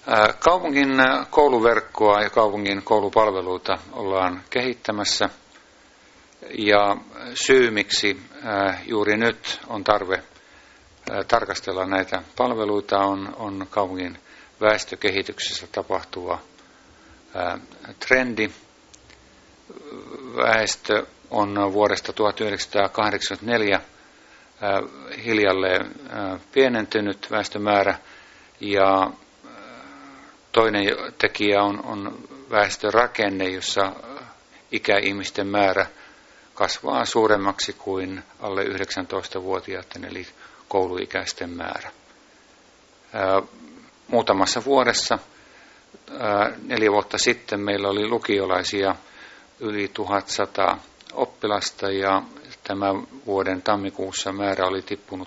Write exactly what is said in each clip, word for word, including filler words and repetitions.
Kaupungin kouluverkkoa ja kaupungin koulupalveluita ollaan kehittämässä, ja syy miksi juuri nyt on tarve tarkastella näitä palveluita on, on kaupungin väestökehityksessä tapahtuva trendi. Väestö on vuodesta tuhatyhdeksänsataakahdeksankymmentäneljä hiljalleen pienentynyt väestömäärä, ja toinen tekijä on, on väestörakenne, jossa ikäihmisten määrä kasvaa suuremmaksi kuin alle yhdeksäntoistavuotiaiden eli kouluikäisten määrä. Muutamassa vuodessa, neljä vuotta sitten, meillä oli lukiolaisia yli tuhatsata oppilasta, ja tämän vuoden tammikuussa määrä oli tippunut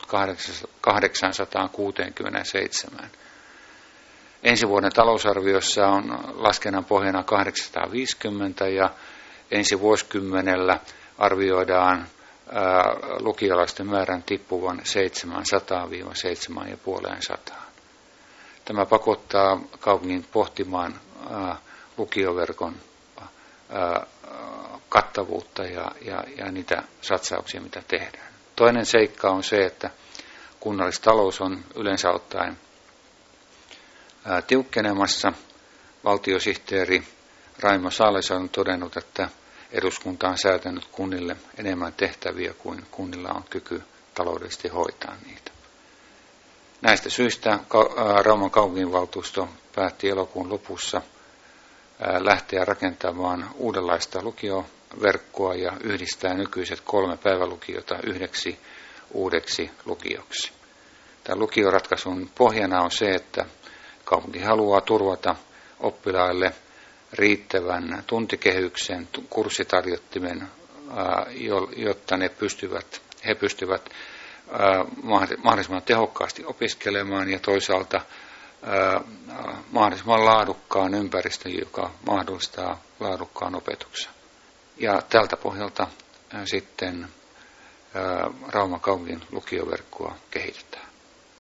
kahdeksansataakuusikymmentäseitsemän. Ensi vuoden talousarviossa on laskennan pohjana kahdeksansataaviisikymmentä, ja ensi vuosikymmenellä arvioidaan ää, lukiolaisten määrän tippuvan seitsemänsataa seitsemän tuhatta viisisataa. Tämä pakottaa kaupungin pohtimaan ää, lukioverkon ää, kattavuutta ja, ja, ja niitä satsauksia, mitä tehdään. Toinen seikka on se, että kunnallistalous on yleensä ottaen ää, tiukkenemassa. Valtiosihteeri Raimo Sales on todennut, että eduskunta on säätänyt kunnille enemmän tehtäviä kuin kunnilla on kyky taloudellisesti hoitaa niitä. Näistä syistä Rauman kaupunginvaltuusto päätti elokuun lopussa lähteä rakentamaan uudenlaista lukioverkkoa ja yhdistää nykyiset kolme päivälukiota yhdeksi uudeksi lukioksi. Tämän lukioratkaisun pohjana on se, että kaupunki haluaa turvata oppilaille riittävän tuntikehyksen, kurssitarjottimen, jotta ne pystyvät, he pystyvät mahdollisimman tehokkaasti opiskelemaan, ja toisaalta mahdollisimman laadukkaan ympäristön, joka mahdollistaa laadukkaan opetuksen. Ja tältä pohjalta sitten Rauman kaupungin lukioverkkoa kehitetään.